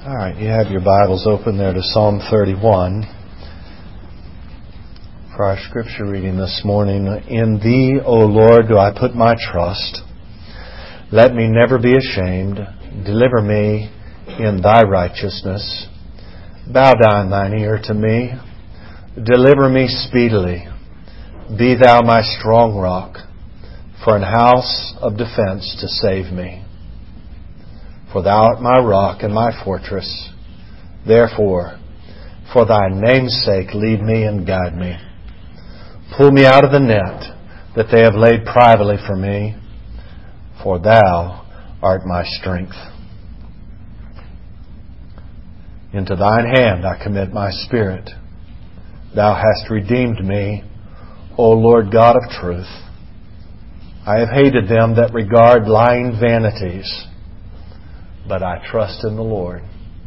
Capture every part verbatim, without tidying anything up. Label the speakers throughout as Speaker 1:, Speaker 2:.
Speaker 1: All right, you have your Bibles open there to Psalm thirty-one. For our scripture reading this morning, in Thee, O Lord, do I put my trust. Let me never be ashamed. Deliver me in Thy righteousness. Bow down Thine ear to me. Deliver me speedily. Be Thou my strong rock, for an house of defense to save me. For Thou art my rock and my fortress. Therefore, for Thy name's sake, lead me and guide me. Pull me out of the net that they have laid privately for me, for Thou art my strength. Into Thine hand I commit my spirit. Thou hast redeemed me, O Lord God of truth. I have hated them that regard lying vanities, but I trust in the Lord.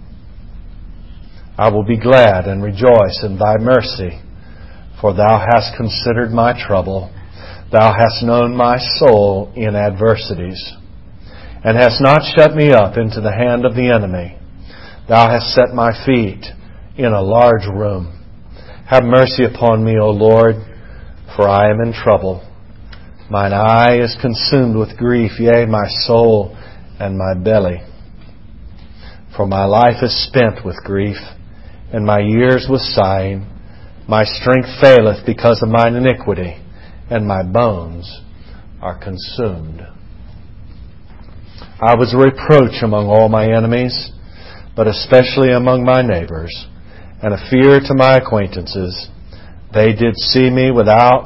Speaker 1: I will be glad and rejoice in Thy mercy, for Thou hast considered my trouble. Thou hast known my soul in adversities, and hast not shut me up into the hand of the enemy. Thou hast set my feet in a large room. Have mercy upon me, O Lord, for I am in trouble. Mine eye is consumed with grief, yea, my soul and my belly. For my life is spent with grief, and my years with sighing. My strength faileth because of mine iniquity, and my bones are consumed. I was a reproach among all my enemies, but especially among my neighbors, and a fear to my acquaintances. They did see me without,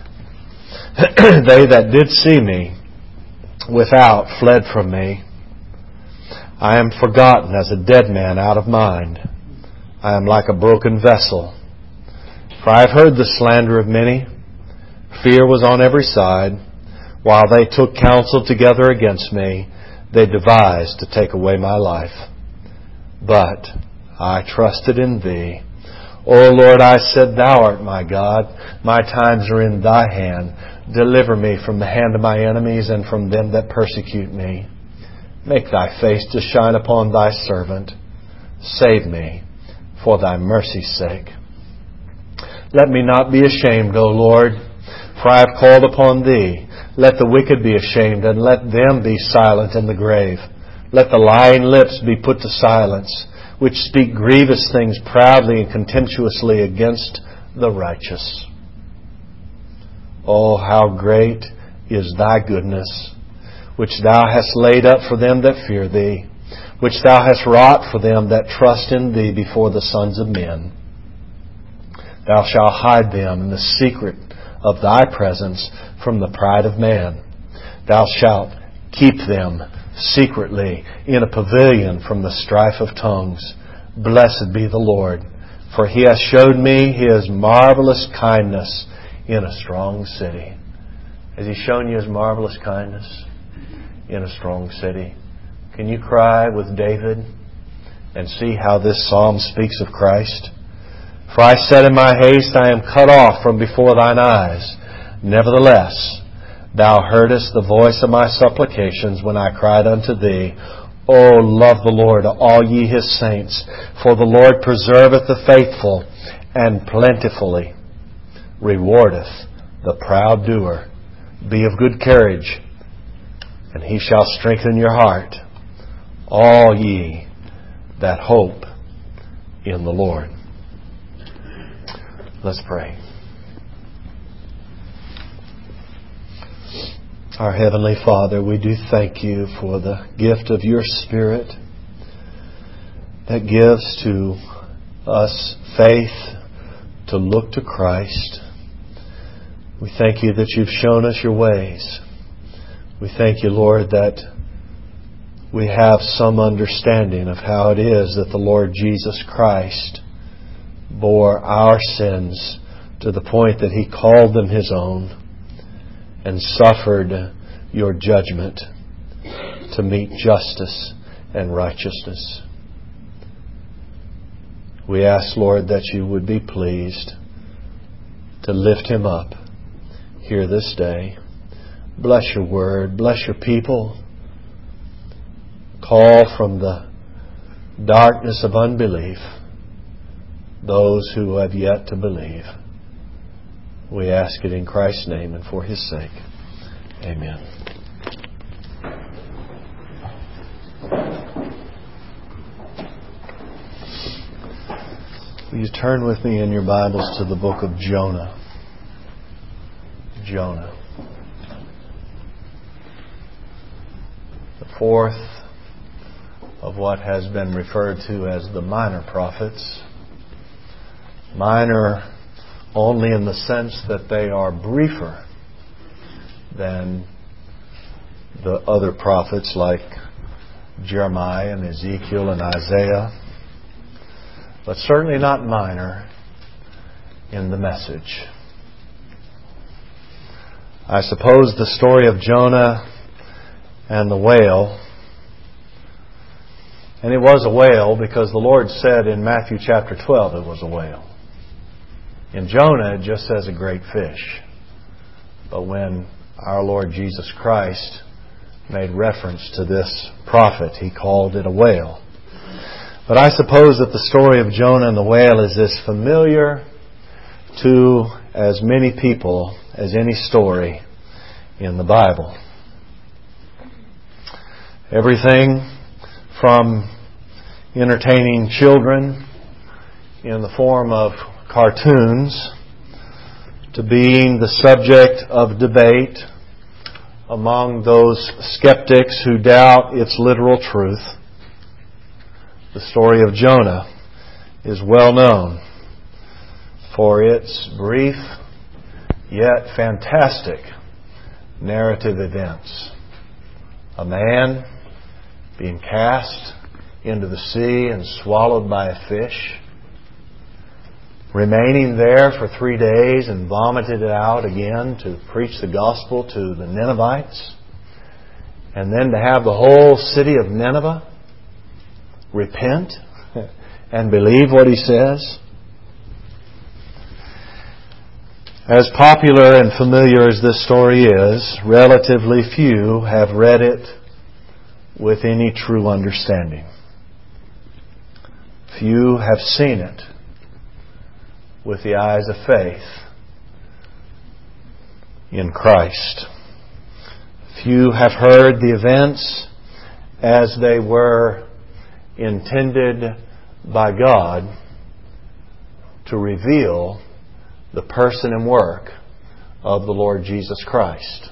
Speaker 1: they that did see me without fled from me. I am forgotten as a dead man out of mind. I am like a broken vessel. For I have heard the slander of many. Fear was on every side. While they took counsel together against me, they devised to take away my life. But I trusted in Thee. O Lord, I said, Thou art my God. My times are in Thy hand. Deliver me from the hand of my enemies and from them that persecute me. Make Thy face to shine upon Thy servant. Save me for Thy mercy's sake. Let me not be ashamed, O Lord, for I have called upon Thee. Let the wicked be ashamed, and let them be silent in the grave. Let the lying lips be put to silence, which speak grievous things proudly and contemptuously against the righteous. Oh, how great is Thy goodness, which Thou hast laid up for them that fear Thee, which Thou hast wrought for them that trust in Thee before the sons of men. Thou shalt hide them in the secret of Thy presence from the pride of man. Thou shalt keep them secretly in a pavilion from the strife of tongues. Blessed be the Lord, for He hath showed me His marvelous kindness in a strong city. Has He shown you His marvelous kindness in a strong city? Can you cry with David and see how this psalm speaks of Christ? For I said in my haste, I am cut off from before Thine eyes. Nevertheless, Thou heardest the voice of my supplications when I cried unto Thee. O love the Lord, all ye His saints, for the Lord preserveth the faithful, and plentifully rewardeth the proud doer. Be of good courage, and He shall strengthen your heart, all ye that hope in the Lord. Let's pray. Our Heavenly Father, we do thank You for the gift of Your Spirit that gives to us faith to look to Christ. We thank You that You've shown us Your ways. We thank You, Lord, that we have some understanding of how it is that the Lord Jesus Christ bore our sins to the point that He called them His own and suffered Your judgment to meet justice and righteousness. We ask, Lord, that You would be pleased to lift Him up here this day. Bless Your word. Bless Your people. Call from the darkness of unbelief those who have yet to believe. We ask it in Christ's name and for His sake. Amen. Will you turn with me in your Bibles to the book of Jonah? Jonah. The fourth of what has been referred to as the minor prophets. Minor only in the sense that they are briefer than the other prophets like Jeremiah and Ezekiel and Isaiah, but certainly not minor in the message. I suppose the story of Jonah and the whale, and it was a whale because the Lord said in Matthew chapter twelve it was a whale. In Jonah it just says a great fish. But when our Lord Jesus Christ made reference to this prophet, He called it a whale. But I suppose that the story of Jonah and the whale is as familiar to as many people as any story in the Bible. Everything from entertaining children in the form of cartoons to being the subject of debate among those skeptics who doubt its literal truth. The story of Jonah is well known for its brief yet fantastic narrative events. A man being cast into the sea and swallowed by a fish, remaining there for three days and vomited it out again to preach the gospel to the Ninevites, and then to have the whole city of Nineveh repent and believe what he says. As popular and familiar as this story is, relatively few have read it with any true understanding. Few have seen it with the eyes of faith in Christ. Few have heard the events as they were intended by God to reveal the person and work of the Lord Jesus Christ.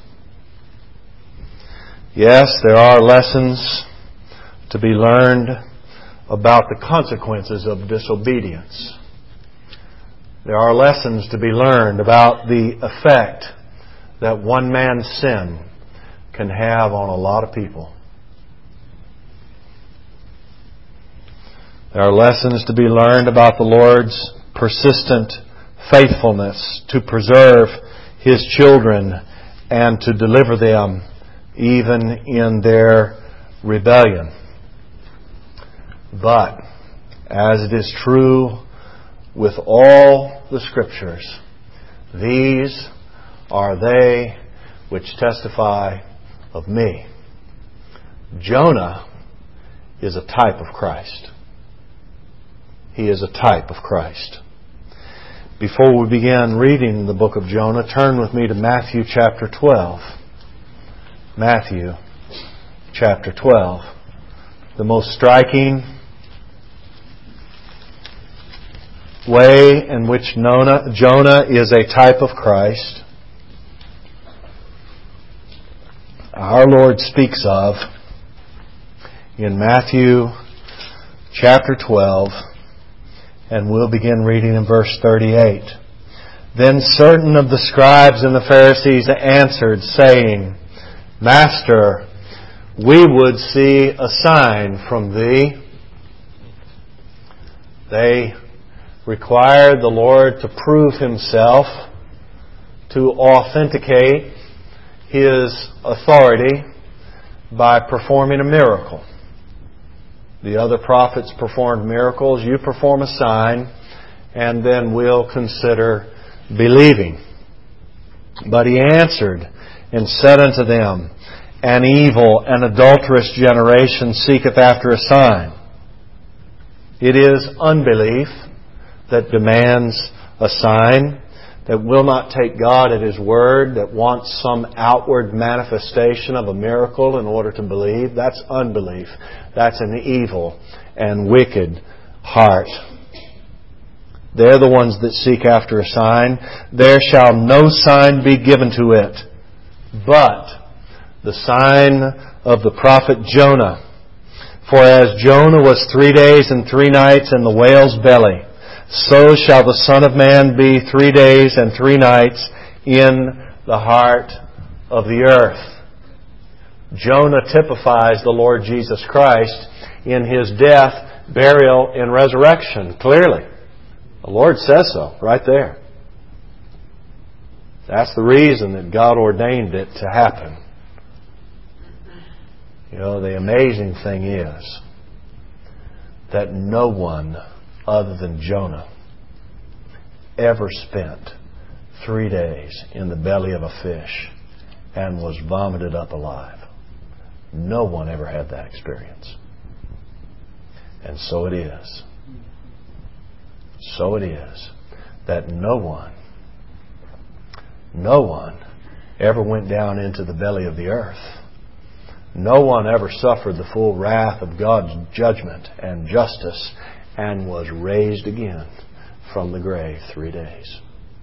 Speaker 1: Yes, there are lessons to be learned about the consequences of disobedience. There are lessons to be learned about the effect that one man's sin can have on a lot of people. There are lessons to be learned about the Lord's persistent faithfulness to preserve His children and to deliver them even in their rebellion. But, as it is true with all the Scriptures, these are they which testify of me. Jonah is a type of Christ. He is a type of Christ. Before we begin reading the book of Jonah, turn with me to Matthew chapter twelve. Matthew chapter twelve. The most striking way in which Jonah is a type of Christ, our Lord speaks of in Matthew chapter twelve, and we'll begin reading in verse thirty-eight. Then certain of the scribes and the Pharisees answered, saying, Master, we would see a sign from thee. They required the Lord to prove Himself, to authenticate His authority by performing a miracle. The other prophets performed miracles. You perform a sign, and then we'll consider believing. But He answered and said unto them, An evil and adulterous generation seeketh after a sign, It is unbelief that demands a sign, that will not take God at His word, that wants some outward manifestation of a miracle in order to believe. That's unbelief. That's an evil and wicked heart. They're the ones that seek after a sign. There shall no sign be given to it, but the sign of the prophet Jonah. For as Jonah was three days and three nights in the whale's belly, so shall the Son of Man be three days and three nights in the heart of the earth. Jonah typifies the Lord Jesus Christ in His death, burial, and resurrection. Clearly. The Lord says so, right there. That's the reason that God ordained it to happen. You know, the amazing thing is that no one other than Jonah ever spent three days in the belly of a fish and was vomited up alive. No one ever had that experience. And so it is. So it is that no one, no one ever went down into the belly of the earth. No one ever suffered the full wrath of God's judgment and justice and was raised again from the grave three days.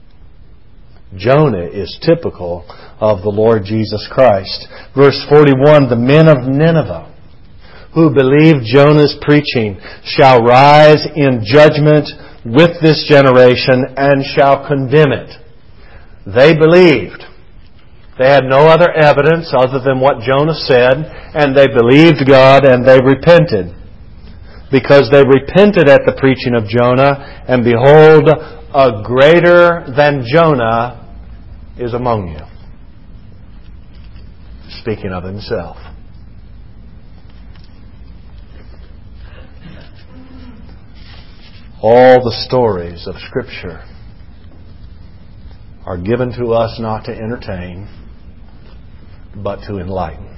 Speaker 1: Jonah is typical of the Lord Jesus Christ. Verse forty-one, the men of Nineveh who believed Jonah's preaching shall rise in judgment with this generation and shall condemn it. They believed. They had no other evidence other than what Jonah said, and they believed God and they repented. Because they repented at the preaching of Jonah, and behold, a greater than Jonah is among you. Speaking of Himself. All the stories of Scripture are given to us not to entertain, but to enlighten.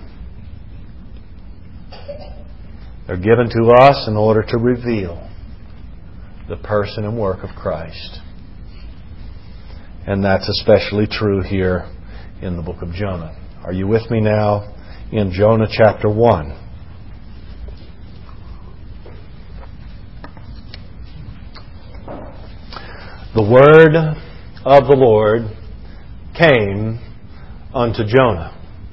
Speaker 1: They're given to us in order to reveal the person and work of Christ. And that's especially true here in the book of Jonah. Are you with me now in Jonah chapter one? The word of the Lord came unto Jonah.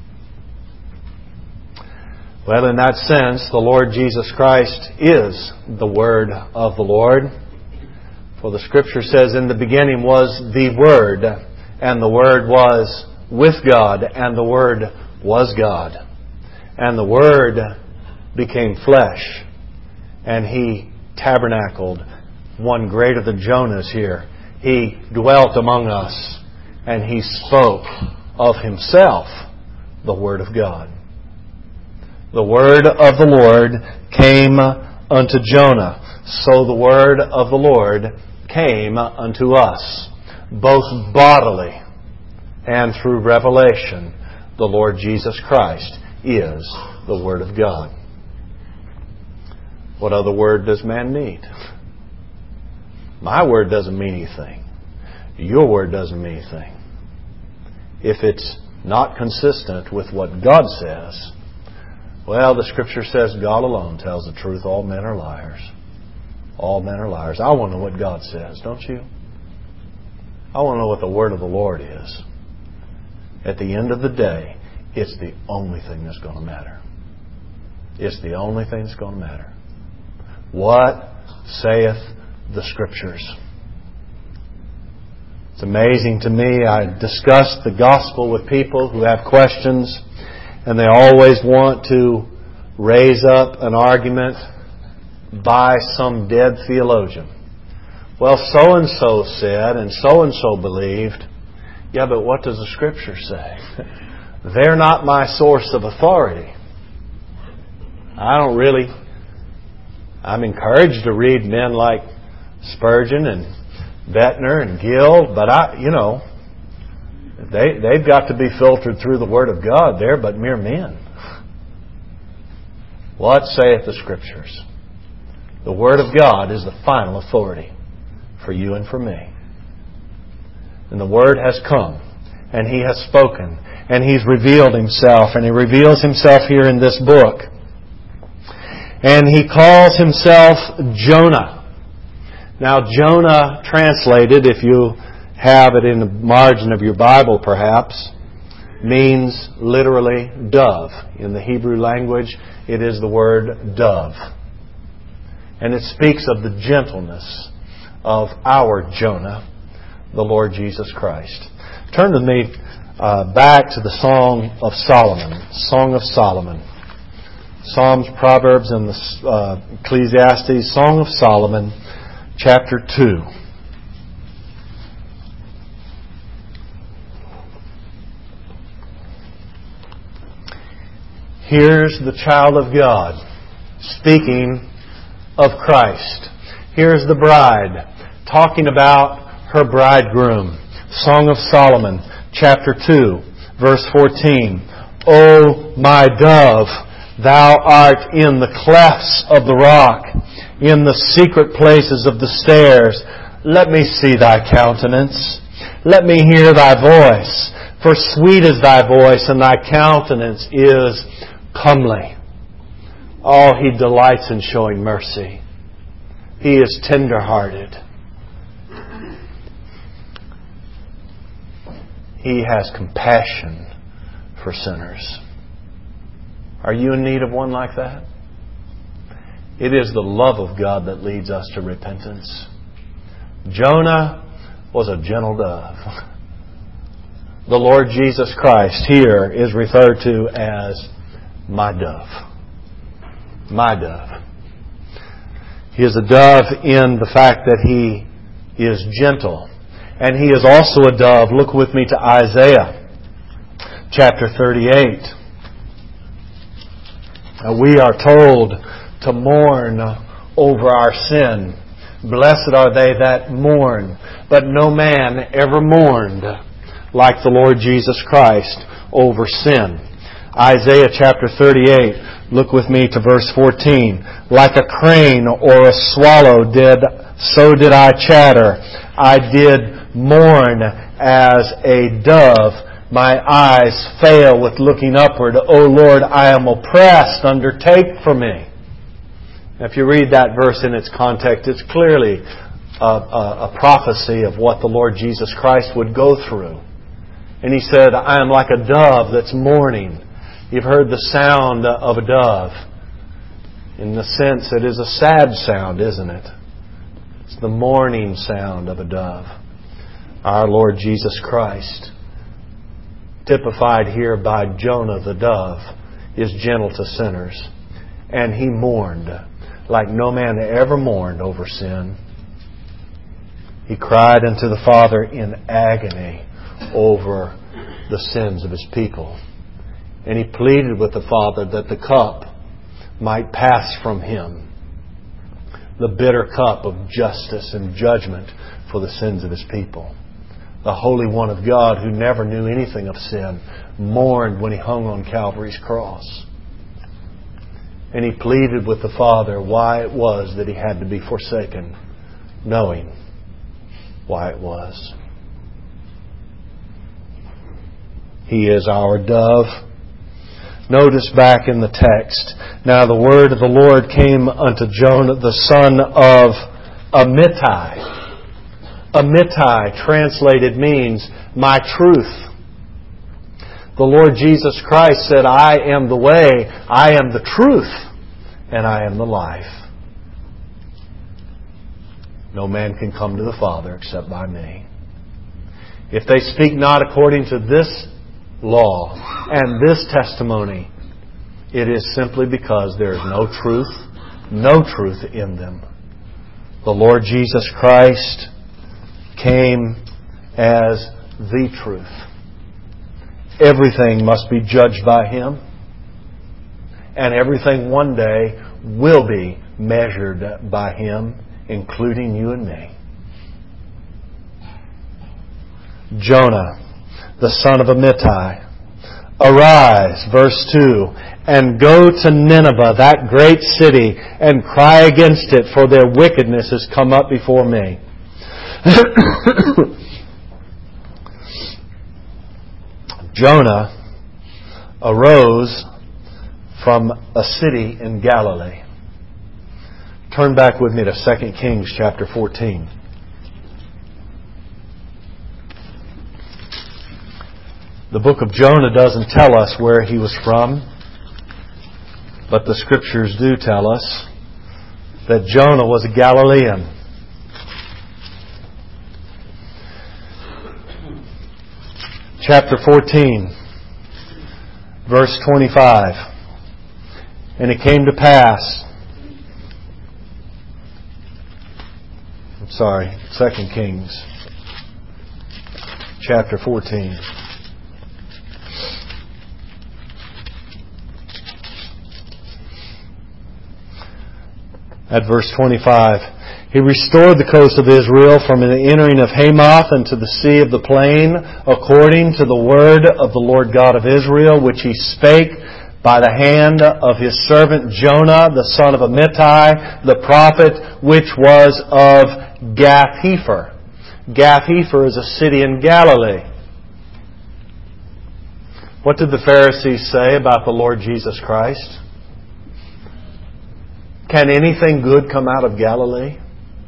Speaker 1: Well, in that sense, the Lord Jesus Christ is the Word of the Lord. For the Scripture says, in the beginning was the Word, and the Word was with God, and the Word was God. And the Word became flesh, and He tabernacled. One greater than Jonah is here. He dwelt among us, and He spoke of Himself the Word of God. The word of the Lord came unto Jonah. So the word of the Lord came unto us, both bodily and through revelation. The Lord Jesus Christ is the Word of God. What other word does man need? My word doesn't mean anything. Your word doesn't mean anything. If it's not consistent with what God says, well, the Scripture says God alone tells the truth. All men are liars. All men are liars. I want to know what God says, don't you? I want to know what the Word of the Lord is. At the end of the day, it's the only thing that's going to matter. It's the only thing that's going to matter. What saith the Scriptures? It's amazing to me. I discuss the gospel with people who have questions, and they always want to raise up an argument by some dead theologian. Well, so-and-so said, and so-and-so believed. Yeah, but what does the Scripture say? They're not my source of authority. I don't really... I'm encouraged to read men like Spurgeon and Bettner and Gill, but I, you know, they, they've got to be filtered through the Word of God. They're but mere men. What saith the Scriptures? The Word of God is the final authority for you and for me. And the Word has come, and He has spoken, and He's revealed Himself, and He reveals Himself here in this book. And He calls Himself Jonah. Now, Jonah, translated, if you have it in the margin of your Bible perhaps, means literally dove. In the Hebrew language, it is the word dove. And it speaks of the gentleness of our Jonah, the Lord Jesus Christ. Turn with me uh, back to the Song of Solomon. Song of Solomon. Psalms, Proverbs, and the uh, Ecclesiastes. Song of Solomon, chapter two. Here's the child of God speaking of Christ. Here's the bride talking about her bridegroom. Song of Solomon, chapter two, verse fourteen. O my dove, thou art in the clefts of the rock, in the secret places of the stairs. Let me see thy countenance. Let me hear thy voice. For sweet is thy voice, and thy countenance is comely. Oh, He delights in showing mercy. He is tender-hearted. He has compassion for sinners. Are you in need of one like that? It is the love of God that leads us to repentance. Jonah was a gentle dove. The Lord Jesus Christ here is referred to as my dove. My dove. He is a dove in the fact that He is gentle. And He is also a dove. Look with me to Isaiah chapter thirty-eight. Now, we are told to mourn over our sin. Blessed are they that mourn. But no man ever mourned like the Lord Jesus Christ over sin. Isaiah chapter thirty-eight. Look with me to verse fourteen. Like a crane or a swallow did, so did I chatter. I did mourn as a dove. My eyes fail with looking upward. O Lord, I am oppressed. Undertake for me. Now, if you read that verse in its context, it's clearly a, a, a prophecy of what the Lord Jesus Christ would go through. And He said, I am like a dove that's mourning. You've heard the sound of a dove. In the sense, it is a sad sound, isn't it? It's the mourning sound of a dove. Our Lord Jesus Christ, typified here by Jonah the dove, is gentle to sinners. And He mourned like no man ever mourned over sin. He cried unto the Father in agony over the sins of His people. And He pleaded with the Father that the cup might pass from Him. The bitter cup of justice and judgment for the sins of His people. The Holy One of God, who never knew anything of sin, mourned when He hung on Calvary's cross. And He pleaded with the Father why it was that He had to be forsaken, knowing why it was. He is our dove. Notice back in the text. Now the word of the Lord came unto Jonah, the son of Amittai. Amittai, translated, means my truth. The Lord Jesus Christ said, I am the way, I am the truth, and I am the life. No man can come to the Father except by me. If they speak not according to this law and this testimony, it is simply because there is no truth, no truth in them. The Lord Jesus Christ came as the truth. Everything must be judged by Him, and everything one day will be measured by Him, including you and me. Jonah, the son of Amittai, Arise, verse two, and go to Nineveh, that great city, and cry against it, for their wickedness has come up before me. Jonah arose from a city in Galilee. Turn back with me to Second Kings chapter fourteen. The book of Jonah doesn't tell us where he was from, but the Scriptures do tell us that Jonah was a Galilean. Chapter fourteen, verse twenty-five. And it came to pass... I'm sorry, Second Kings, chapter fourteen. At verse twenty-five, He restored the coast of Israel from the entering of Hamath unto the sea of the plain, according to the word of the Lord God of Israel, which He spake by the hand of His servant Jonah, the son of Amittai, the prophet, which was of Gath-hepher. Gath-hepher is a city in Galilee. What did the Pharisees say about the Lord Jesus Christ? Can anything good come out of Galilee?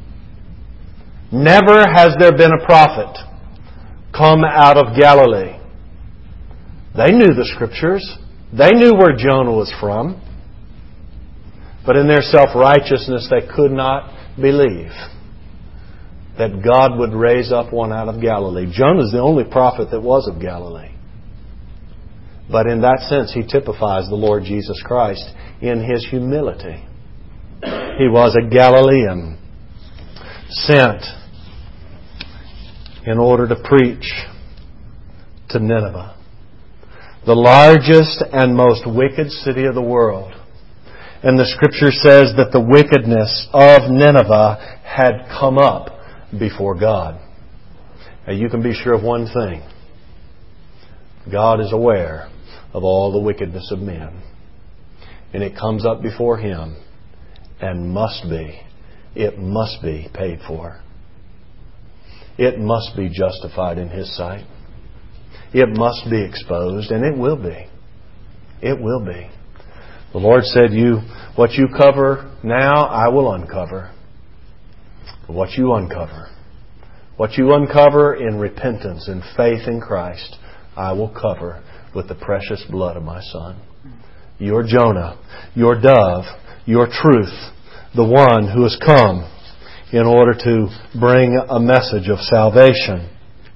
Speaker 1: Never has there been a prophet come out of Galilee. They knew the Scriptures. They knew where Jonah was from. But in their self-righteousness, they could not believe that God would raise up one out of Galilee. Jonah is the only prophet that was of Galilee. But in that sense, he typifies the Lord Jesus Christ in His humility. He was a Galilean, sent in order to preach to Nineveh, the largest and most wicked city of the world. And the Scripture says that the wickedness of Nineveh had come up before God. Now you can be sure of one thing. God is aware of all the wickedness of men. And it comes up before Him. And must be, it must be paid for. It must be justified in His sight. It must be exposed, and it will be. It will be. The Lord said, "You, what you cover now, I will uncover. What you uncover, what you uncover in repentance and faith in Christ, I will cover with the precious blood of my Son." Your Jonah, your dove, your truth, the one who has come in order to bring a message of salvation.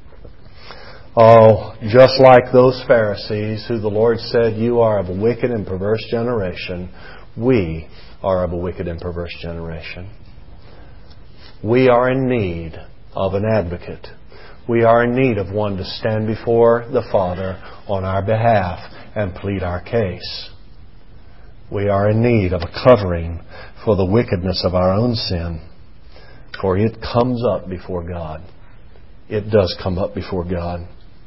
Speaker 1: Oh, just like those Pharisees who the Lord said, "You are of a wicked and perverse generation," we are of a wicked and perverse generation. We are in need of an advocate. We are in need of one to stand before the Father on our behalf and plead our case. We are in need of a covering for the wickedness of our own sin. For it comes up before God. It does come up before God.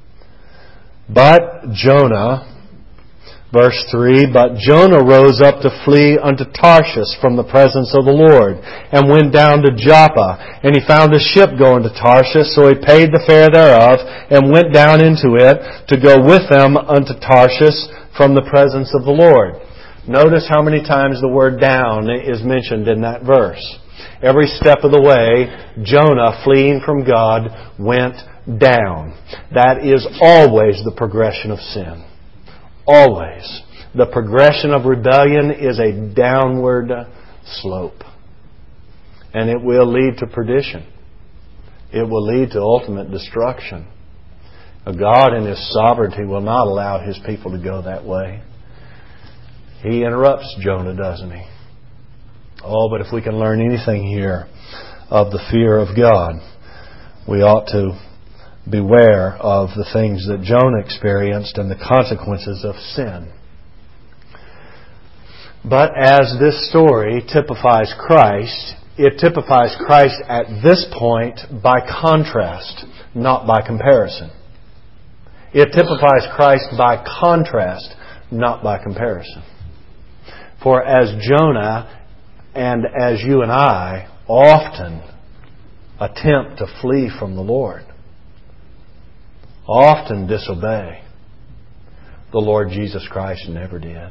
Speaker 1: But Jonah, verse three, "But Jonah rose up to flee unto Tarshish from the presence of the Lord, and went down to Joppa. And he found a ship going to Tarshish, so he paid the fare thereof, and went down into it to go with them unto Tarshish from the presence of the Lord." Notice how many times the word "down" is mentioned in that verse. Every step of the way, Jonah, fleeing from God, went down. That is always the progression of sin. Always. The progression of rebellion is a downward slope. And it will lead to perdition. It will lead to ultimate destruction. God in His sovereignty will not allow His people to go that way. He interrupts Jonah, doesn't He? Oh, but if we can learn anything here of the fear of God, we ought to beware of the things that Jonah experienced and the consequences of sin. But as this story typifies Christ, it typifies Christ at this point by contrast, not by comparison. It typifies Christ by contrast, not by comparison. For as Jonah and as you and I often attempt to flee from the Lord, often disobey, the Lord Jesus Christ never did.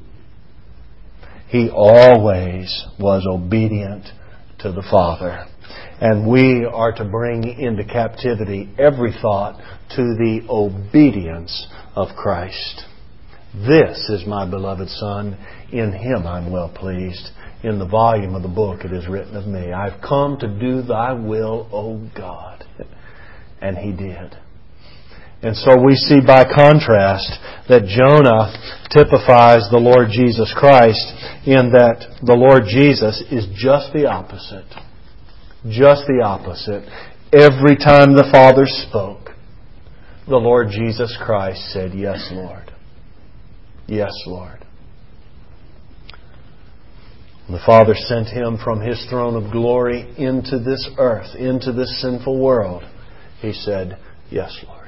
Speaker 1: He always was obedient to the Father. And we are to bring into captivity every thought to the obedience of Christ. This is my beloved Son. In Him I'm well pleased. In the volume of the book it is written of me, I've come to do Thy will, O God. And He did. And so we see by contrast that Jonah typifies the Lord Jesus Christ in that the Lord Jesus is just the opposite. Just the opposite. Every time the Father spoke, the Lord Jesus Christ said, Yes, Lord. Yes, Lord. The Father sent Him from His throne of glory into this earth, into this sinful world. He said, Yes, Lord.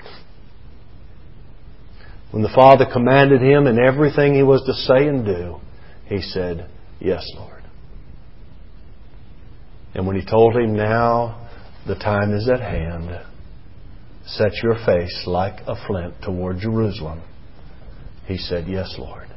Speaker 1: When the Father commanded Him in everything He was to say and do, He said, Yes, Lord. And when He told him, Now the time is at hand, set your face like a flint toward Jerusalem, He said, Yes, Lord.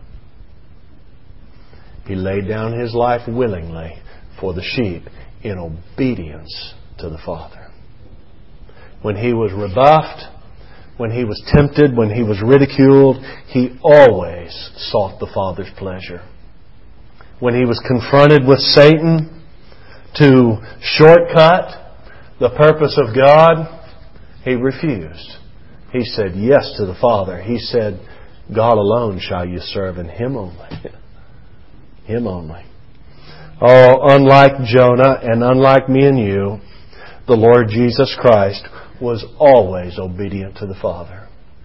Speaker 1: He laid down His life willingly for the sheep in obedience to the Father. When He was rebuffed, when He was tempted, when He was ridiculed, He always sought the Father's pleasure. When He was confronted with Satan to shortcut the purpose of God, He refused. He said yes to the Father. He said, God alone shall you serve, and Him only. Him only. Oh, unlike Jonah and unlike me and you, the Lord Jesus Christ was always obedient to the Father.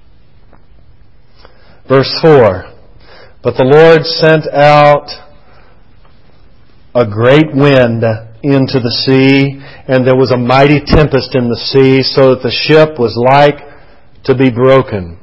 Speaker 1: Verse four, But the Lord sent out a great wind into the sea, and there was a mighty tempest in the sea, so that the ship was like to be broken.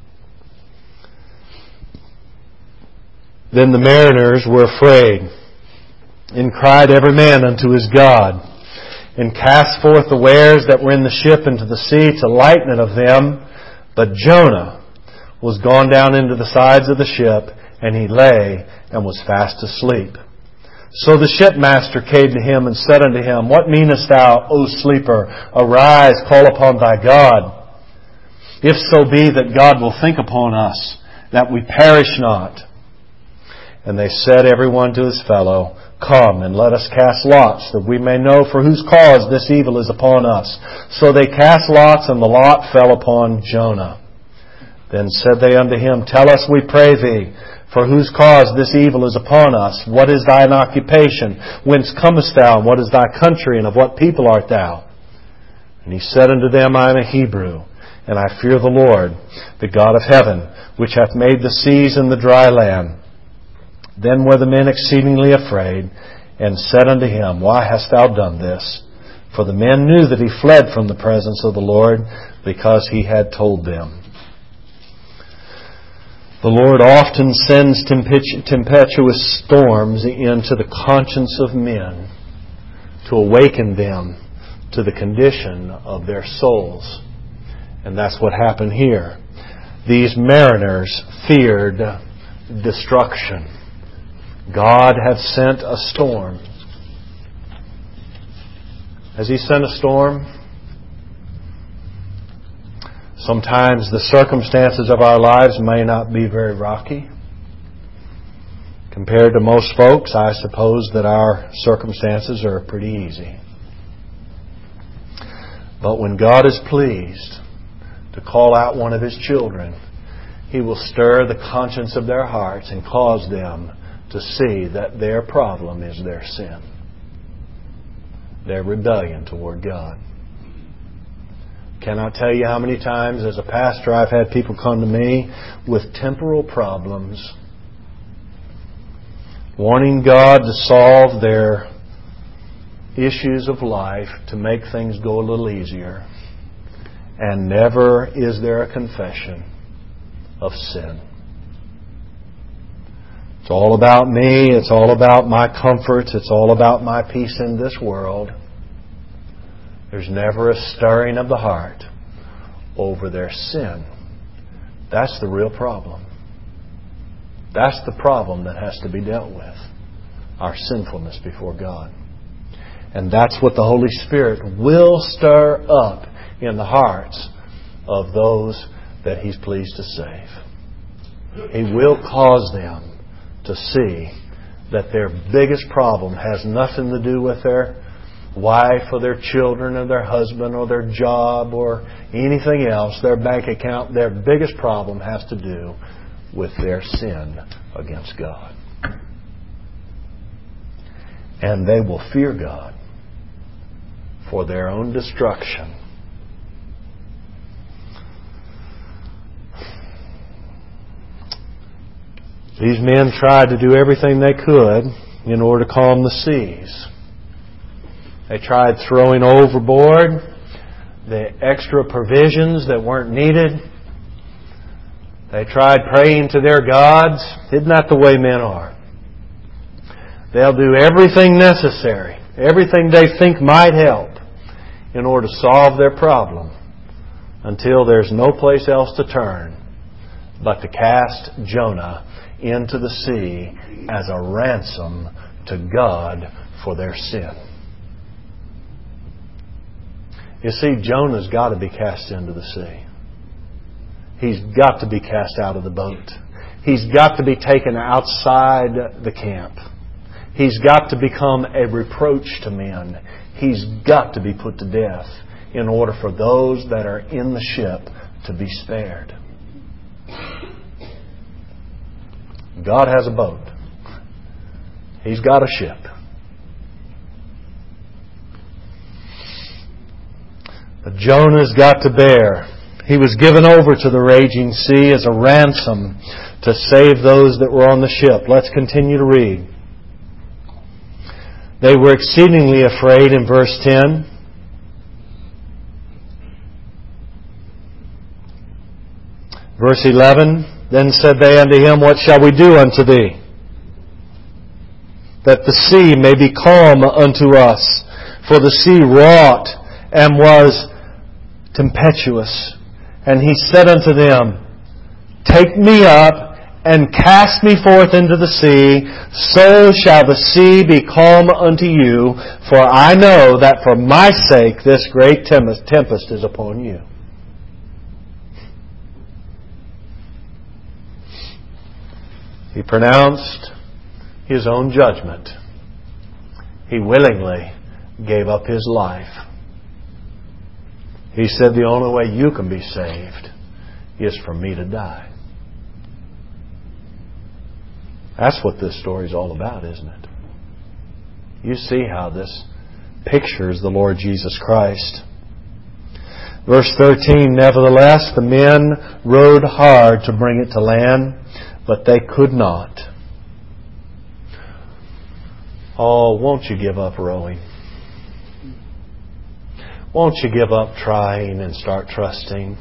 Speaker 1: Then the mariners were afraid, and cried every man unto his God, and cast forth the wares that were in the ship into the sea to lighten it of them. But Jonah was gone down into the sides of the ship, and he lay and was fast asleep. So the shipmaster came to him and said unto him, What meanest thou, O sleeper? Arise, call upon thy God. If so be that God will think upon us, that we perish not. And they said every one to his fellow, Come, and let us cast lots, that we may know for whose cause this evil is upon us. So they cast lots, and the lot fell upon Jonah. Then said they unto him, Tell us, we pray thee, for whose cause this evil is upon us? What is thine occupation? Whence comest thou? And what is thy country? And of what people art thou? And he said unto them, I am a Hebrew, and I fear the Lord, the God of heaven, which hath made the seas and the dry land. Then were the men exceedingly afraid, and said unto him, Why hast thou done this? For the men knew that he fled from the presence of the Lord, because he had told them. The Lord often sends tempestuous storms into the conscience of men to awaken them to the condition of their souls. And that's what happened here. These mariners feared destruction. God hath sent a storm. Has He sent a storm? Sometimes the circumstances of our lives may not be very rocky. Compared to most folks, I suppose that our circumstances are pretty easy. But when God is pleased to call out one of His children, He will stir the conscience of their hearts and cause them to see that their problem is their sin, their rebellion toward God. Cannot tell you how many times as a pastor I've had people come to me with temporal problems, wanting God to solve their issues of life to make things go a little easier. And never is there a confession of sin. It's all about me. It's all about my comforts. It's all about my peace in this world. There's never a stirring of the heart over their sin. That's the real problem. That's the problem that has to be dealt with. Our sinfulness before God. And that's what the Holy Spirit will stir up in the hearts of those that He's pleased to save. He will cause them to see that their biggest problem has nothing to do with their wife or their children or their husband or their job or anything else, their bank account. Their biggest problem has to do with their sin against God. And they will fear God for their own destruction. These men tried to do everything they could in order to calm the seas. They tried throwing overboard the extra provisions that weren't needed. They tried praying to their gods. Isn't that the way men are? They'll do everything necessary, everything they think might help in order to solve their problem until there's no place else to turn but to cast Jonah into the sea as a ransom to God for their sin. You see, Jonah's got to be cast into the sea. He's got to be cast out of the boat. He's got to be taken outside the camp. He's got to become a reproach to men. He's got to be put to death in order for those that are in the ship to be spared. God has a boat. He's got a ship. But Jonah's got to bear. He was given over to the raging sea as a ransom to save those that were on the ship. Let's continue to read. They were exceedingly afraid in verse ten. Verse eleven. Then said they unto him, What shall we do unto thee? That the sea may be calm unto us. For the sea wrought and was tempestuous. And he said unto them, Take me up and cast me forth into the sea, so shall the sea be calm unto you, for I know that for my sake this great tempest is upon you. He pronounced His own judgment. He willingly gave up His life. He said, the only way you can be saved is for me to die. That's what this story is all about, isn't it? You see how this pictures the Lord Jesus Christ. Verse thirteen, Nevertheless, the men rowed hard to bring it to land, but they could not. Oh, won't you give up rowing? Won't you give up trying and start trusting?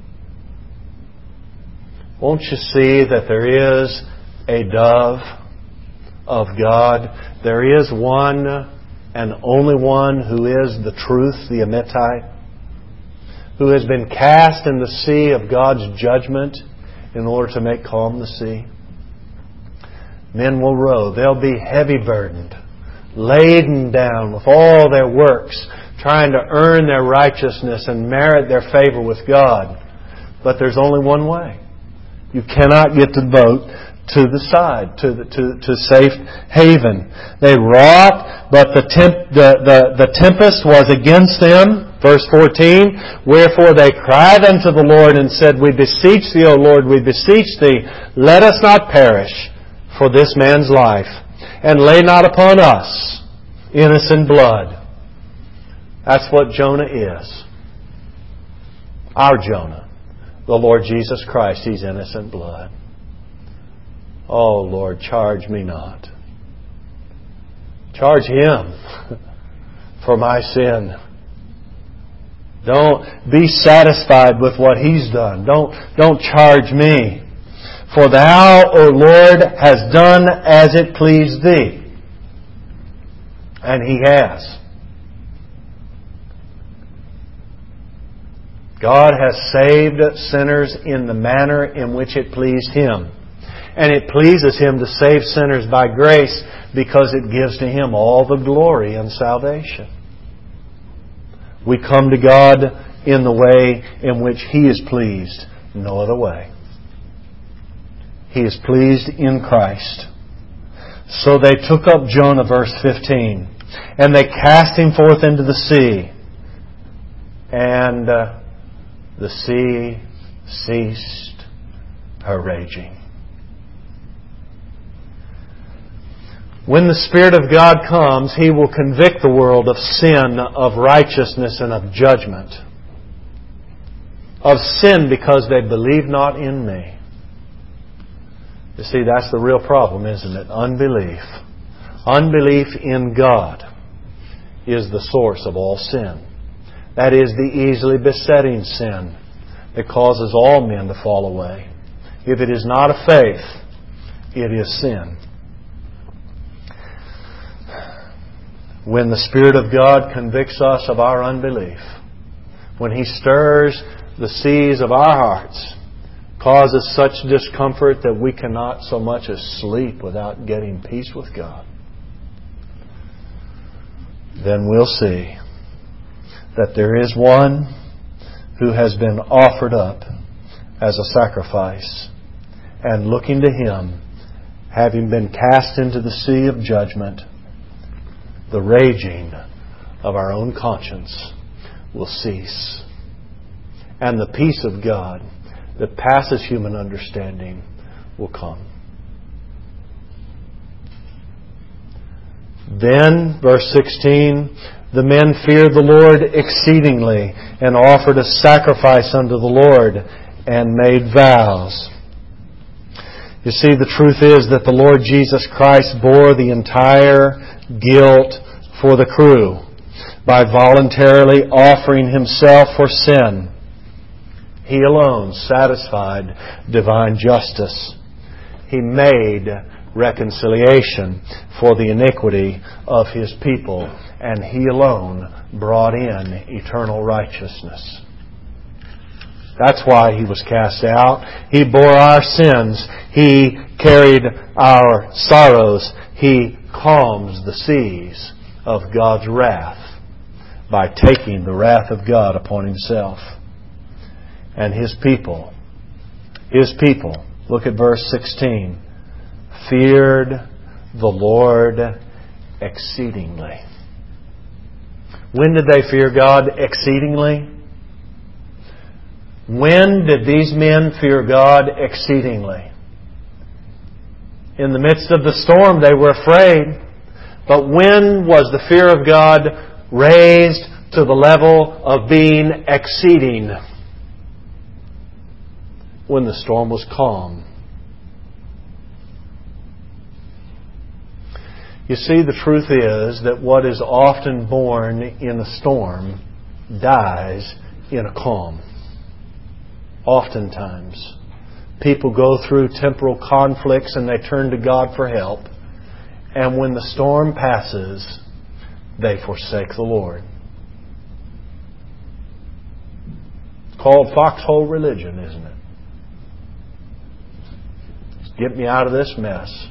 Speaker 1: Won't you see that there is a dove of God? There is one and only one who is the truth, the Amittai, who has been cast in the sea of God's judgment in order to make calm the sea. Men will row. They'll be heavy burdened, laden down with all their works, trying to earn their righteousness and merit their favor with God. But there's only one way. You cannot get the boat to the side, to the, to, to safe haven. They wrought, but the, temp, the, the, the tempest was against them. Verse fourteen, Wherefore they cried unto the Lord and said, We beseech Thee, O Lord, we beseech Thee, let us not perish for this man's life, and lay not upon us innocent blood. That's what Jonah is. Our Jonah. The Lord Jesus Christ. He's innocent blood. Oh, Lord, charge me not. Charge Him for my sin. Don't be satisfied with what He's done. Don't, don't charge me. For Thou, O Lord, hast done as it pleased Thee. And He has. God has saved sinners in the manner in which it pleased Him. And it pleases Him to save sinners by grace because it gives to Him all the glory and salvation. We come to God in the way in which He is pleased, no other way. He is pleased in Christ. So they took up Jonah, verse fifteen, and they cast him forth into the sea. And uh, the sea ceased her raging. When the Spirit of God comes, He will convict the world of sin, of righteousness, and of judgment. Of sin because they believe not in Me. You see, that's the real problem, isn't it? Unbelief. Unbelief in God is the source of all sin. That is the easily besetting sin that causes all men to fall away. If it is not a faith, it is sin. When the Spirit of God convicts us of our unbelief, when He stirs the seas of our hearts, causes such discomfort that we cannot so much as sleep without getting peace with God, then we'll see that there is One who has been offered up as a sacrifice, and looking to Him, having been cast into the sea of judgment, the raging of our own conscience will cease. And the peace of God that passes human understanding will come. Then, verse sixteen, the men feared the Lord exceedingly and offered a sacrifice unto the Lord and made vows. You see, the truth is that the Lord Jesus Christ bore the entire guilt for the crew by voluntarily offering Himself for sin. He alone satisfied divine justice. He made reconciliation for the iniquity of His people, and He alone brought in eternal righteousness. That's why He was cast out. He bore our sins. He carried our sorrows. He calms the seas of God's wrath by taking the wrath of God upon Himself. And His people, His people, look at verse sixteen, feared the Lord exceedingly. When did they fear God exceedingly? When did these men fear God exceedingly? In the midst of the storm they were afraid. But when was the fear of God raised to the level of being exceeding? When the storm was calm. You see, the truth is that what is often born in a storm dies in a calm. Oftentimes. People go through temporal conflicts and they turn to God for help. And when the storm passes, they forsake the Lord. It's called foxhole religion, isn't it? Just get me out of this mess.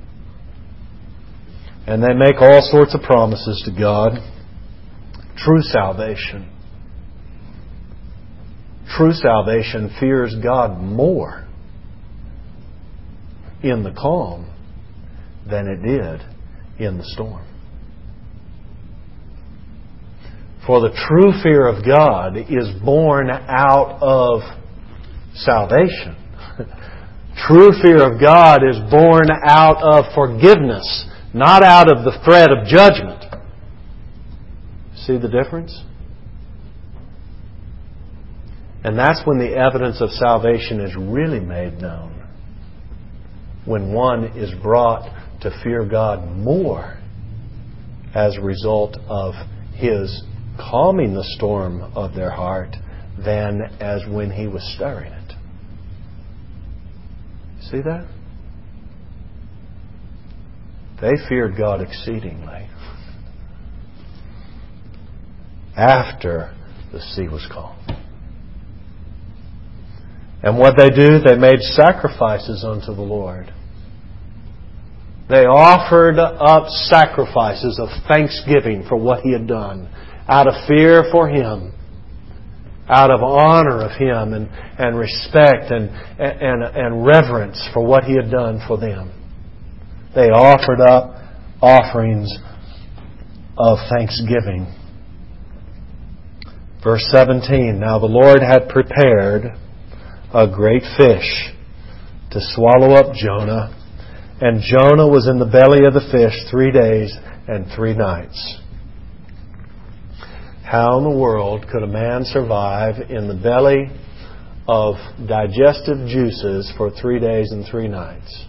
Speaker 1: And they make all sorts of promises to God. True salvation. True salvation fears God more in the calm than it did in the storm. For the true fear of God is born out of salvation. True fear of God is born out of forgiveness, not out of the threat of judgment. See the difference? And that's when the evidence of salvation is really made known. When one is brought to fear God more as a result of his calming the storm of their heart than as when He was stirring it. See that? They feared God exceedingly after the sea was calm. And what they do, they made sacrifices unto the Lord. They offered up sacrifices of thanksgiving for what He had done, out of fear for Him, out of honor of Him, and, and respect and, and, and reverence for what He had done for them. They offered up offerings of thanksgiving. Verse seventeen, Now the Lord had prepared a great fish to swallow up Jonah, and Jonah was in the belly of the fish three days and three nights. How in the world could a man survive in the belly of digestive juices for three days and three nights?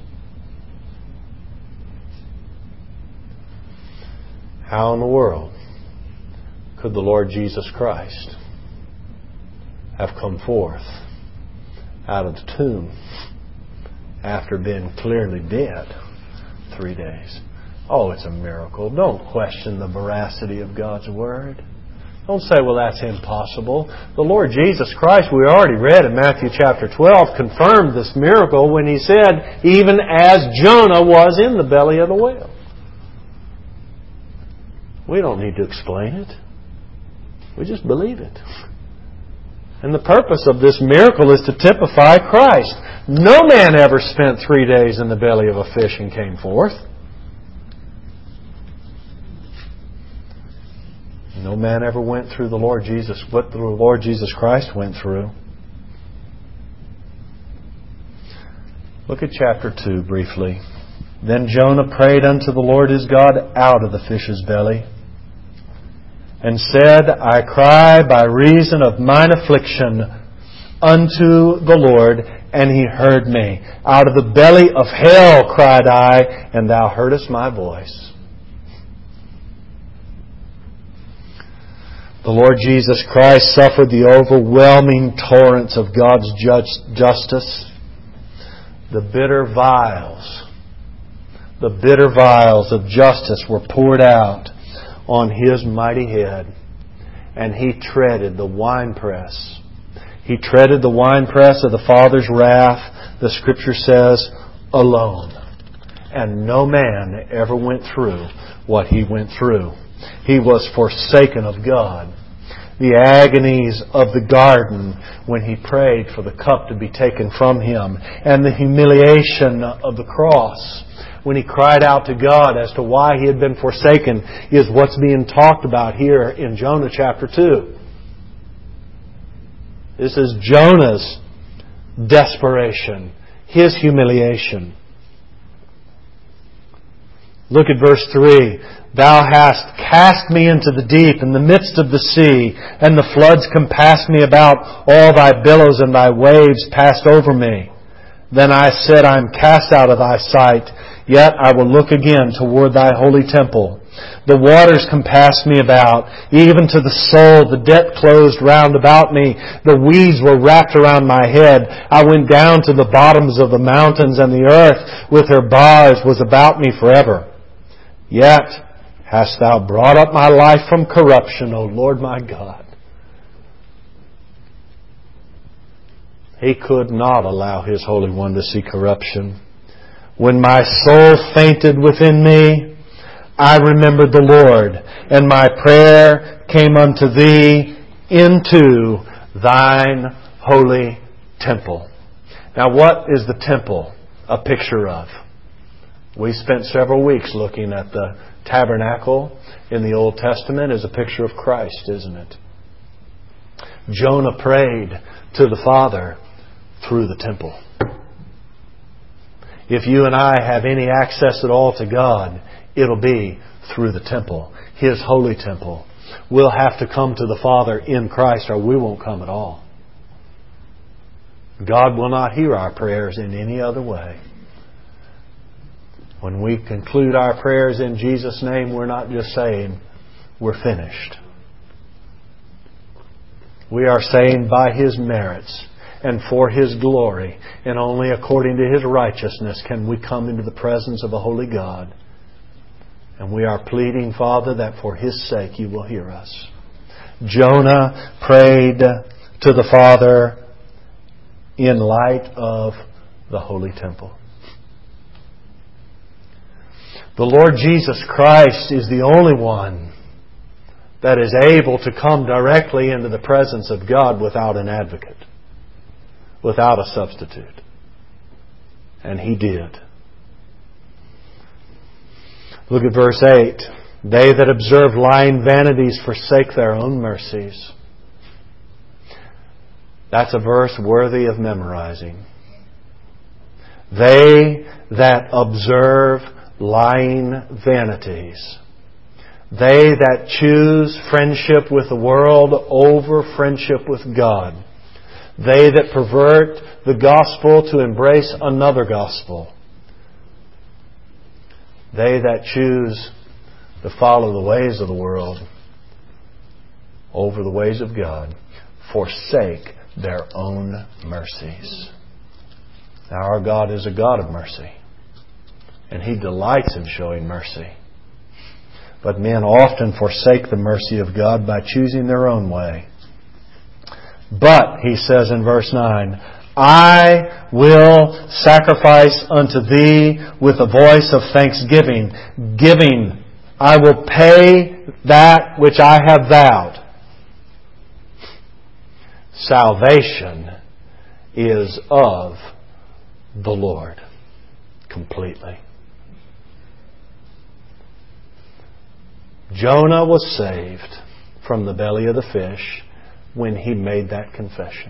Speaker 1: How in the world could the Lord Jesus Christ have come forth out of the tomb after being clearly dead three days? Oh, it's a miracle. Don't question the veracity of God's Word. Don't say, well, that's impossible. The Lord Jesus Christ, we already read in Matthew chapter twelve, confirmed this miracle when He said, even as Jonah was in the belly of the whale. We don't need to explain it. We just believe it. And the purpose of this miracle is to typify Christ. No man ever spent three days in the belly of a fish and came forth. No man ever went through the Lord Jesus, what the Lord Jesus Christ went through. Look at chapter two briefly. Then Jonah prayed unto the Lord his God out of the fish's belly, and said, I cry by reason of mine affliction unto the Lord, and He heard me. Out of the belly of hell cried I, and Thou heardest my voice. The Lord Jesus Christ suffered the overwhelming torrents of God's justice. The bitter vials, the bitter vials of justice were poured out on His mighty head, and He treaded the winepress. He treaded the winepress of the Father's wrath, the Scripture says, alone. And no man ever went through what He went through. He was forsaken of God. The agonies of the garden when He prayed for the cup to be taken from Him, and the humiliation of the cross when He cried out to God as to why He had been forsaken, is what's being talked about here in Jonah chapter two. This is Jonah's desperation, his humiliation. Look at verse three. Thou hast cast me into the deep, in the midst of the sea, and the floods compassed me about. All Thy billows and Thy waves passed over me. Then I said, I am cast out of Thy sight. Yet I will look again toward Thy holy temple. The waters compassed me about, even to the soul. The depth closed round about me. The weeds were wrapped around my head. I went down to the bottoms of the mountains, and the earth with her bars was about me forever. Yet hast Thou brought up my life from corruption, O Lord my God. He could not allow His Holy One to see corruption. When my soul fainted within me, I remembered the Lord, and my prayer came unto Thee into Thine holy temple. Now, what is the temple a picture of? We spent several weeks looking at the tabernacle in the Old Testament as a picture of Christ, isn't it? Jonah prayed to the Father through the temple. If you and I have any access at all to God, it'll be through the temple, His holy temple. We'll have to come to the Father in Christ, or we won't come at all. God will not hear our prayers in any other way. When we conclude our prayers in Jesus' name, we're not just saying we're finished. We are saying by His merits and for His glory, and only according to His righteousness can we come into the presence of a holy God. And we are pleading, Father, that for His sake You will hear us. Jonah prayed to the Father in light of the holy temple. The Lord Jesus Christ is the only one that is able to come directly into the presence of God without an advocate, without a substitute. And He did. Look at verse eight. They that observe lying vanities forsake their own mercies. That's a verse worthy of memorizing. They that observe lying vanities. They that choose friendship with the world over friendship with God. They that pervert the gospel to embrace another gospel. They that choose to follow the ways of the world over the ways of God forsake their own mercies. Now, our God is a God of mercy, and He delights in showing mercy. But men often forsake the mercy of God by choosing their own way. But, He says in verse nine, I will sacrifice unto Thee with a voice of thanksgiving. Giving, I will pay that which I have vowed. Salvation is of the Lord completely. Jonah was saved from the belly of the fish when he made that confession.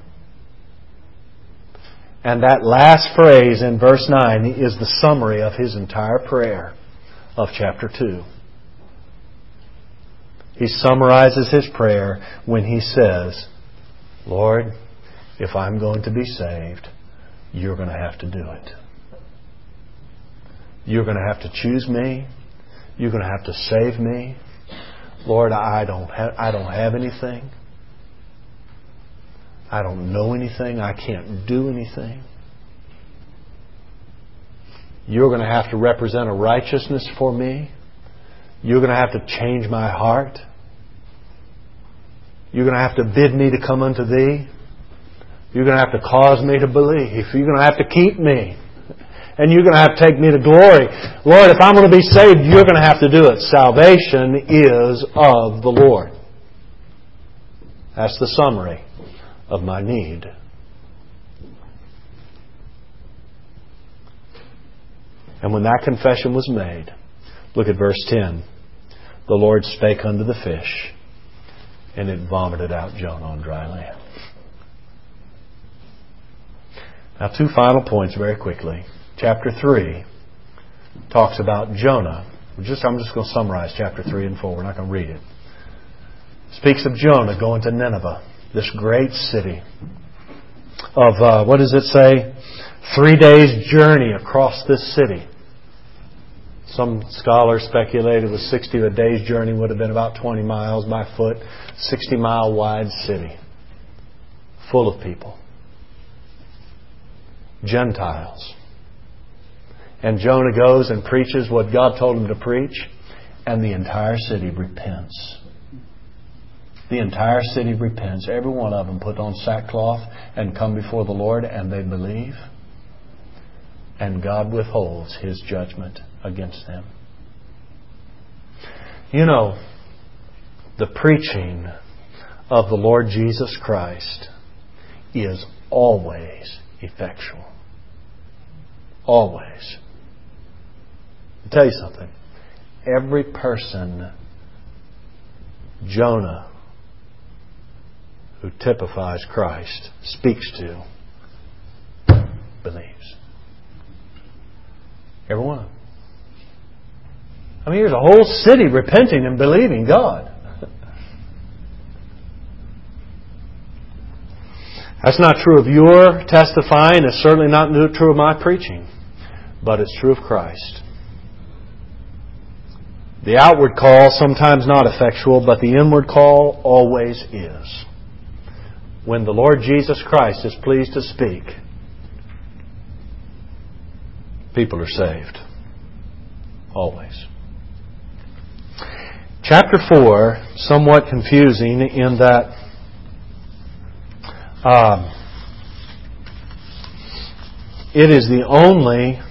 Speaker 1: And that last phrase in verse nine is the summary of his entire prayer of chapter two. He summarizes his prayer when he says, Lord, if I'm going to be saved, You're going to have to do it. You're going to have to choose me. You're going to have to save me. Lord, I don't have, I don't have anything. I don't know anything. I can't do anything. You're going to have to represent a righteousness for me. You're going to have to change my heart. You're going to have to bid me to come unto Thee. You're going to have to cause me to believe. You're going to have to keep me. And you're going to have to take me to glory. Lord, if I'm going to be saved, You're going to have to do it. Salvation is of the Lord. That's the summary of my need. And when that confession was made, look at verse ten. The Lord spake unto the fish, and it vomited out Jonah on dry land. Now, two final points very quickly. Chapter three talks about Jonah. Just, I'm just going to summarize chapter three and four. We're not going to read it. Speaks of Jonah going to Nineveh, this great city of, uh, what does it say? Three days' journey across this city. Some scholars speculated it was sixty. A day's journey would have been about twenty miles by foot. sixty mile wide city. Full of people. Gentiles. And Jonah goes and preaches what God told him to preach, and the entire city repents. The entire city repents. Every one of them put on sackcloth and come before the Lord, and they believe. And God withholds His judgment against them. You know, the preaching of the Lord Jesus Christ is always effectual. Always. I'll tell you something. Every person Jonah, who typifies Christ, speaks to, believes. Every one of them. I mean, here's a whole city repenting and believing God. That's not true of your testifying. It's certainly not true of my preaching. But it's true of Christ. The outward call, sometimes not effectual, but the inward call always is. when the Lord Jesus Christ is pleased to speak, people are saved. Always. Chapter four, somewhat confusing in that um, it is the only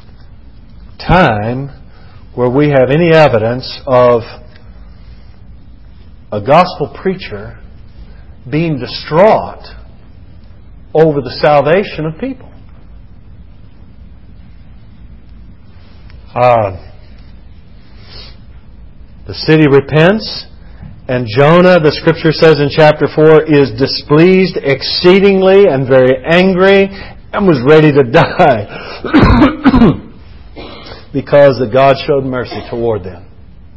Speaker 1: time where we have any evidence of a gospel preacher being distraught over the salvation of people. Uh, the city repents, and Jonah, the Scripture says in chapter four, is displeased exceedingly and very angry and was ready to die because that God showed mercy toward them.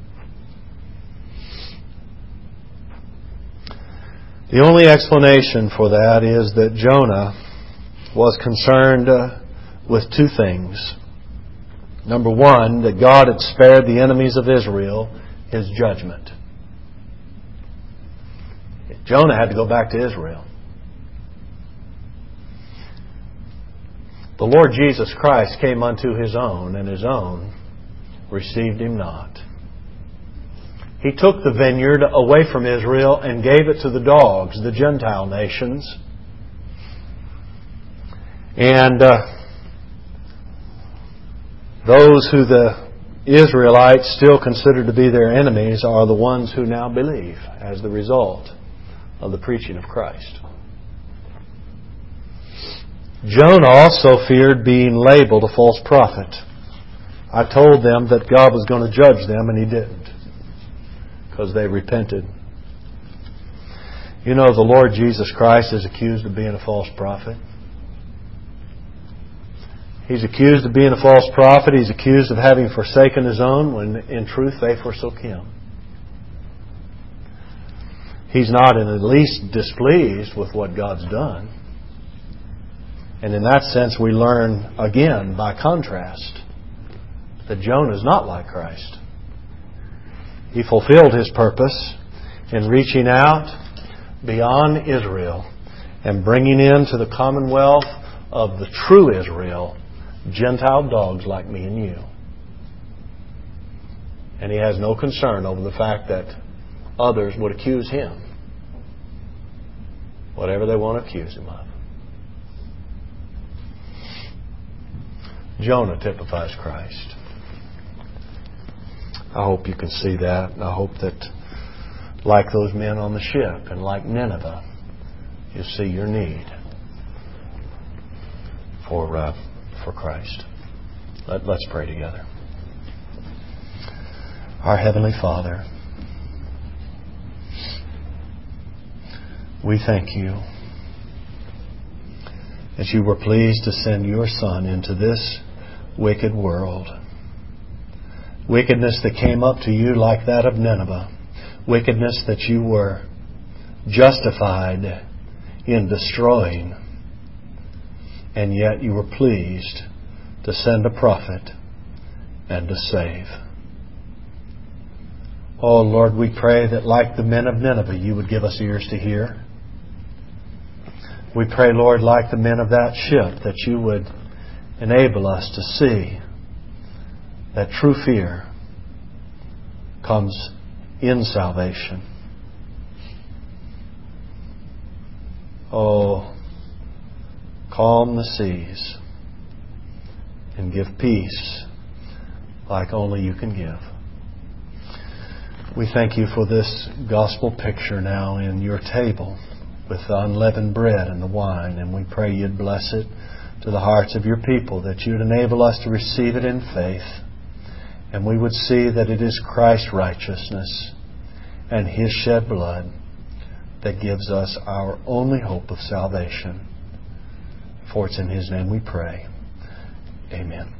Speaker 1: The only explanation for that is that Jonah was concerned uh, with two things. Number one, that God had spared the enemies of Israel His judgment. Jonah had to go back to Israel. The Lord Jesus Christ came unto His own, and His own received Him not. He took the vineyard away from Israel and gave it to the dogs, the Gentile nations. And uh, those who the Israelites still consider to be their enemies are the ones who now believe as the result of the preaching of Christ. Jonah also feared being labeled a false prophet. I told them that God was going to judge them, and He didn't, because they repented. You know, the Lord Jesus Christ is accused of being a false prophet. He's accused of being a false prophet. He's accused of having forsaken His own when in truth they forsook Him. He's not in the least displeased with what God's done. And in that sense we learn again by contrast that Jonah is not like Christ. He fulfilled his purpose in reaching out beyond Israel and bringing into the commonwealth of the true Israel Gentile dogs like me and you. And He has no concern over the fact that others would accuse Him. Whatever they want to accuse Him of. Jonah typifies Christ. I hope you can see that. And I hope that, like those men on the ship and like Nineveh, you see your need for uh, for Christ. Let, let's pray together. Our Heavenly Father, we thank You that You were pleased to send Your Son into this wicked world. Wickedness that came up to You like that of Nineveh. Wickedness that You were justified in destroying. And yet You were pleased to send a prophet and to save. Oh Lord, we pray that like the men of Nineveh, You would give us ears to hear. We pray, Lord, like the men of that ship, that You would enable us to see that true fear comes in salvation. Oh, calm the seas and give peace like only You can give. We thank You for this gospel picture now in Your table with the unleavened bread and the wine, and we pray You'd bless it to the hearts of Your people, that You'd enable us to receive it in faith, and we would see that it is Christ's righteousness and His shed blood that gives us our only hope of salvation. For it's in His name we pray. Amen.